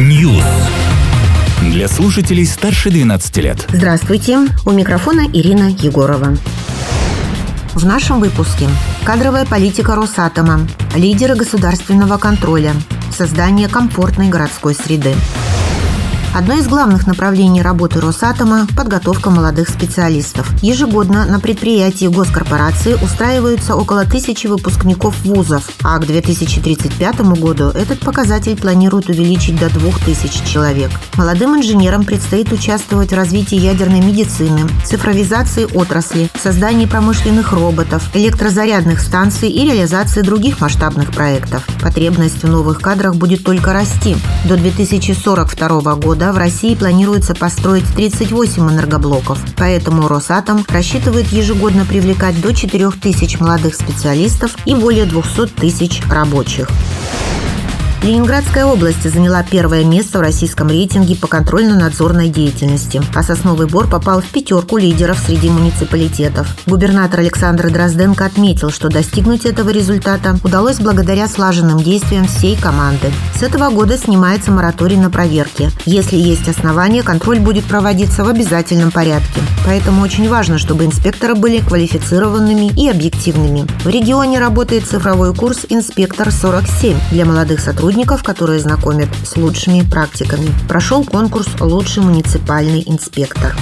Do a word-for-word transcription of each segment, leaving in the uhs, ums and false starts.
News. Для слушателей старше двенадцати лет. Здравствуйте, у микрофона Ирина Егорова. В нашем выпуске: кадровая политика Росатома, лидеры государственного контроля, создание комфортной городской среды. Одно из главных направлений работы Росатома – подготовка молодых специалистов. Ежегодно на предприятии госкорпорации устраиваются около тысячи выпускников вузов, а к две тысячи тридцать пятому году этот показатель планируют увеличить до двух тысяч человек. Молодым инженерам предстоит участвовать в развитии ядерной медицины, цифровизации отрасли, создании промышленных роботов, электрозарядных станций и реализации других масштабных проектов. Потребность в новых кадрах будет только расти. До две тысячи сорок второго года в России планируется построить тридцать восемь энергоблоков, поэтому Росатом рассчитывает ежегодно привлекать до четырёх тысяч молодых специалистов и более двухсот тысяч рабочих. Ленинградская область заняла первое место в российском рейтинге по контрольно-надзорной деятельности, а Сосновый Бор попал в пятерку лидеров среди муниципалитетов. Губернатор Александр Дрозденко отметил, что достигнуть этого результата удалось благодаря слаженным действиям всей команды. С этого года снимается мораторий на проверки. Если есть основания, контроль будет проводиться в обязательном порядке. Поэтому очень важно, чтобы инспекторы были квалифицированными и объективными. В регионе работает цифровой курс «Инспектор сорок семь» для молодых сотрудников, которые знакомят с лучшими практиками. Прошел конкурс «Лучший муниципальный инспектор».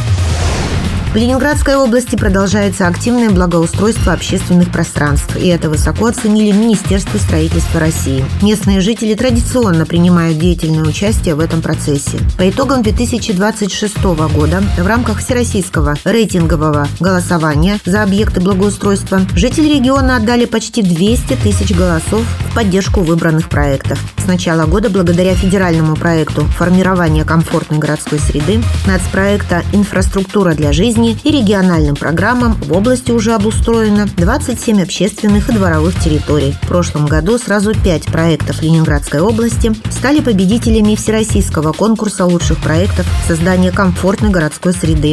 В Ленинградской области продолжается активное благоустройство общественных пространств, и это высоко оценили в Министерстве строительства России. Местные жители традиционно принимают деятельное участие в этом процессе. По итогам две тысячи двадцать шестого года в рамках всероссийского рейтингового голосования за объекты благоустройства жители региона отдали почти двести тысяч голосов в поддержку выбранных проектов. С начала года благодаря федеральному проекту «Формирование комфортной городской среды», нацпроекта «Инфраструктура для жизни» и региональным программам в области уже обустроено двадцать семь общественных и дворовых территорий. В прошлом году сразу пять проектов Ленинградской области стали победителями всероссийского конкурса лучших проектов создания комфортной городской среды.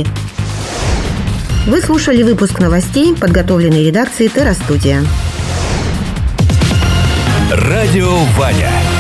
Вы слушали выпуск новостей, подготовленный редакцией Терра Студия. Радио Ваня.